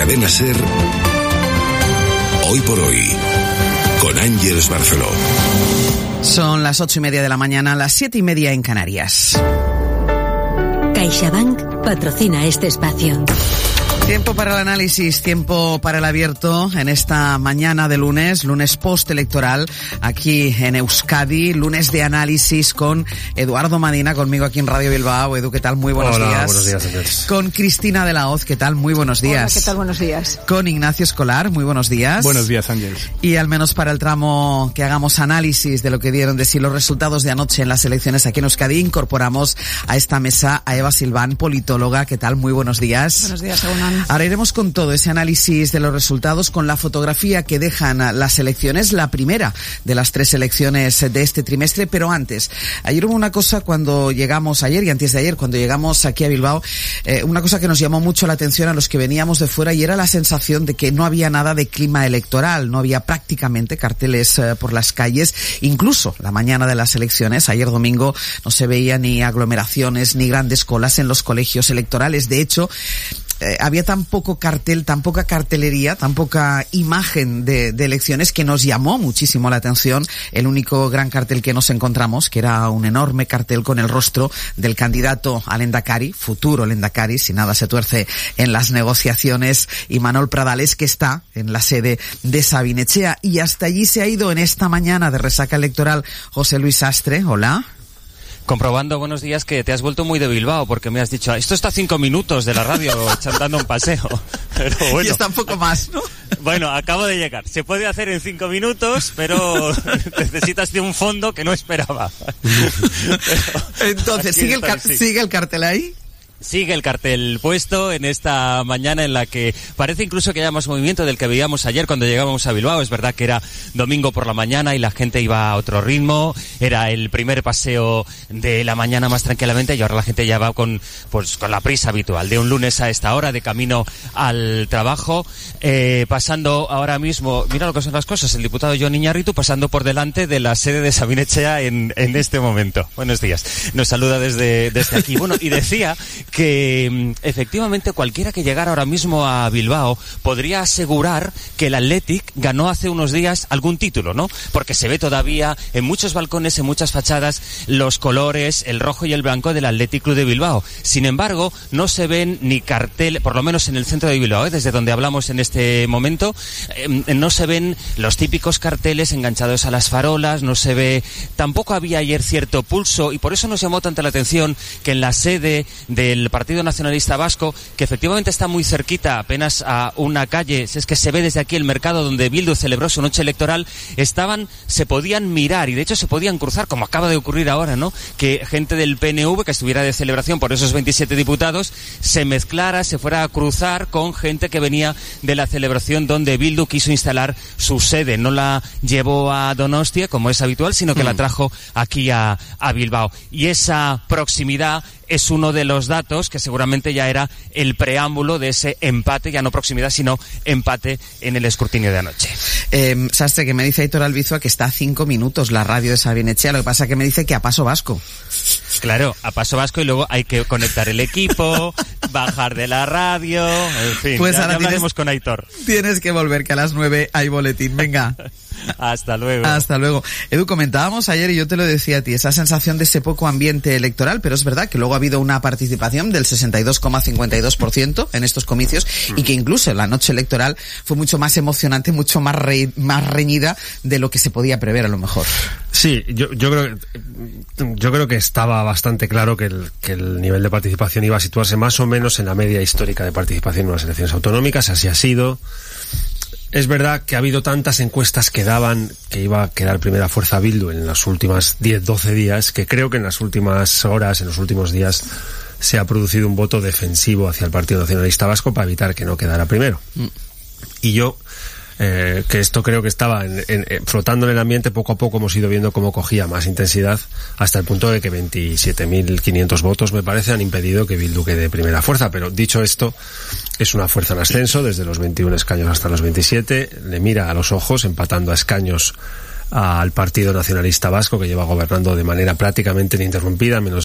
Cadena SER, Hoy por Hoy, con Ángeles Barceló. Son las 8:30 de la mañana, las 7:30 en Canarias. CaixaBank patrocina este espacio. Tiempo para el análisis, tiempo para el abierto en esta mañana de lunes postelectoral aquí en Euskadi, lunes de análisis con Eduardo Madina, conmigo aquí en Radio Bilbao. Edu, ¿qué tal? Muy buenos días. Hola, buenos días, señores. Con Cristina de la Hoz, ¿qué tal? Muy buenos días. Hola, ¿qué tal? Buenos días. Con Ignacio Escolar, muy buenos días. Buenos días, Ángel. Y al menos para el tramo que hagamos análisis de lo que dieron de sí los resultados de anoche en las elecciones aquí en Euskadi, incorporamos a esta mesa a Eva Silván, politóloga. ¿Qué tal? Muy buenos días. Buenos días, Egunon. Ahora iremos con todo ese análisis de los resultados, con la fotografía que dejan las elecciones, la primera de las 3 elecciones de este trimestre. Pero antes, ayer hubo una cosa cuando llegamos, ayer y antes de ayer, cuando llegamos aquí a Bilbao, una cosa que nos llamó mucho la atención a los que veníamos de fuera, y era la sensación de que no había nada de clima electoral, no había prácticamente carteles por las calles, incluso la mañana de las elecciones, ayer domingo, no se veía ni aglomeraciones ni grandes colas en los colegios electorales. De hecho, había tan poco cartel, tan poca cartelería, tan poca imagen de elecciones, que nos llamó muchísimo la atención el único gran cartel que nos encontramos, que era un enorme cartel con el rostro del candidato al Endacari, futuro Endacari, si nada se tuerce en las negociaciones, Imanol Pradales, que está en la sede de Sabin Etxea. Y hasta allí se ha ido en esta mañana de resaca electoral José Luis Sastre. Hola. Comprobando, buenos días, que te has vuelto muy de Bilbao, porque me has dicho, esto está a 5 minutos de la radio, dando un paseo. Pero bueno. Y está un poco más, ¿no? Bueno, acabo de llegar. Se puede hacer en 5 minutos, pero necesitas de un fondo que no esperaba. Entonces, ¿sigue el cartel ahí? Sigue el cartel puesto en esta mañana en la que parece incluso que haya más movimiento del que veíamos ayer cuando llegábamos a Bilbao. Es verdad que era domingo por la mañana y la gente iba a otro ritmo. Era el primer paseo de la mañana más tranquilamente, y ahora la gente ya va con la prisa habitual de un lunes a esta hora, de camino al trabajo. Pasando ahora mismo, mira lo que son las cosas, el diputado Jon Iñárritu pasando por delante de la sede de Sabin Etxea en este momento. Buenos días. Nos saluda desde aquí. Bueno, y decía que efectivamente cualquiera que llegara ahora mismo a Bilbao podría asegurar que el Athletic ganó hace unos días algún título, ¿no? Porque se ve todavía en muchos balcones, en muchas fachadas, los colores, el rojo y el blanco del Athletic Club de Bilbao. Sin embargo, no se ven ni cartel, por lo menos en el centro de Bilbao, desde donde hablamos en este momento, no se ven los típicos carteles enganchados a las farolas, no se ve, tampoco había ayer cierto pulso, y por eso nos llamó tanta la atención que en la sede del Partido Nacionalista Vasco, que efectivamente está muy cerquita, apenas a una calle, es que se ve desde aquí el mercado donde Bildu celebró su noche electoral, se podían mirar y de hecho se podían cruzar, como acaba de ocurrir ahora, ¿no? Que gente del PNV que estuviera de celebración por esos 27 diputados se mezclara, se fuera a cruzar con gente que venía de la celebración donde Bildu quiso instalar su sede. No la llevó a Donostia, como es habitual, sino que la trajo aquí a Bilbao. Y esa proximidad es uno de los datos que seguramente ya era el preámbulo de ese empate, ya no proximidad, sino empate en el escrutinio de anoche. Sastre, que me dice Aitor Albizua que está a 5 minutos la radio de Sabin Etxea, lo que pasa que me dice que a paso vasco. Claro, a paso vasco, y luego hay que conectar el equipo, bajar de la radio, en fin, pues ya hablaremos con Aitor. Tienes que volver, que a las 9 hay boletín, venga. Hasta luego. Hasta luego. Edu, comentábamos ayer, y yo te lo decía a ti, esa sensación de ese poco ambiente electoral, pero es verdad que luego ha habido una participación del 62,52% en estos comicios, y que incluso la noche electoral fue mucho más emocionante, mucho más reñida de lo que se podía prever a lo mejor. Sí, yo creo que estaba bastante claro que el nivel de participación iba a situarse más o menos en la media histórica de participación en las elecciones autonómicas. Así ha sido. Es verdad que ha habido tantas encuestas que daban que iba a quedar primera fuerza Bildu en las últimas 10-12 días, que creo que en las últimas horas, en los últimos días, se ha producido un voto defensivo hacia el Partido Nacionalista Vasco para evitar que no quedara primero. Y yo, que esto creo que estaba flotando en el ambiente, poco a poco hemos ido viendo cómo cogía más intensidad, hasta el punto de que 27.500 votos, me parece, han impedido que Bildu quede primera fuerza. Pero dicho esto, es una fuerza en ascenso, desde los 21 escaños hasta los 27, le mira a los ojos, empatando a escaños al Partido Nacionalista Vasco, que lleva gobernando de manera prácticamente ininterrumpida, menos